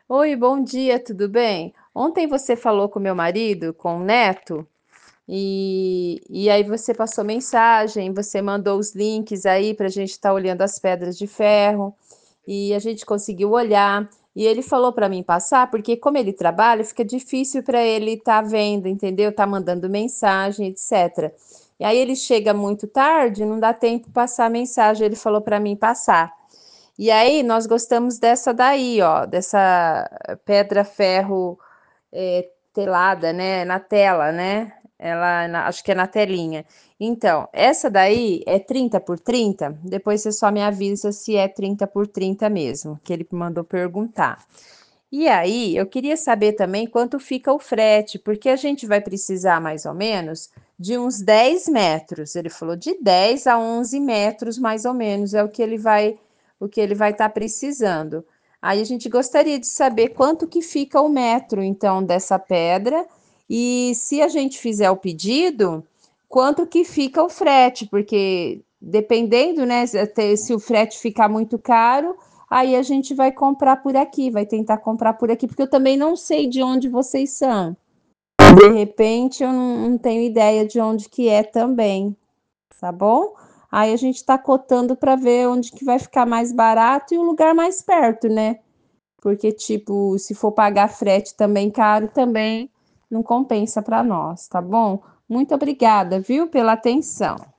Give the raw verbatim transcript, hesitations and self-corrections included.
Oi, bom dia, tudo bem? Ontem você falou com meu marido, com o Neto, e, e aí você passou mensagem, você mandou os links aí para a gente estar olhando as pedras de ferro, e a gente conseguiu olhar. E ele falou para mim passar, porque como ele trabalha, fica difícil para ele estar vendo, entendeu? Tá mandando mensagem, etcétera. E aí ele chega muito tarde, não dá tempo passar a mensagem, ele falou para mim passar. E aí nós gostamos dessa daí, ó, dessa pedra ferro é, telada, né, na tela, né? Ela, na- acho que é na telinha. Então, essa daí é trinta por trinta. Depois você só me avisa se é trinta por trinta mesmo, que ele mandou perguntar. E aí, eu queria saber também quanto fica o frete, porque a gente vai precisar mais ou menos de uns dez metros. Ele falou de dez a onze metros, mais ou menos, é o que ele vai o que ele vai estar precisando. Aí a gente gostaria de saber quanto que fica o metro, então, dessa pedra, e se a gente fizer o pedido, quanto que fica o frete, porque dependendo, né, se se o frete ficar muito caro, aí a gente vai comprar por aqui, vai tentar comprar por aqui, porque eu também não sei de onde vocês são. De repente, eu não, não tenho ideia de onde que é também, tá bom? Aí a gente tá cotando para ver onde que vai ficar mais barato e o lugar mais perto, né? Porque, tipo, se for pagar frete também caro, também não compensa para nós, tá bom? Muito obrigada, viu, pela atenção.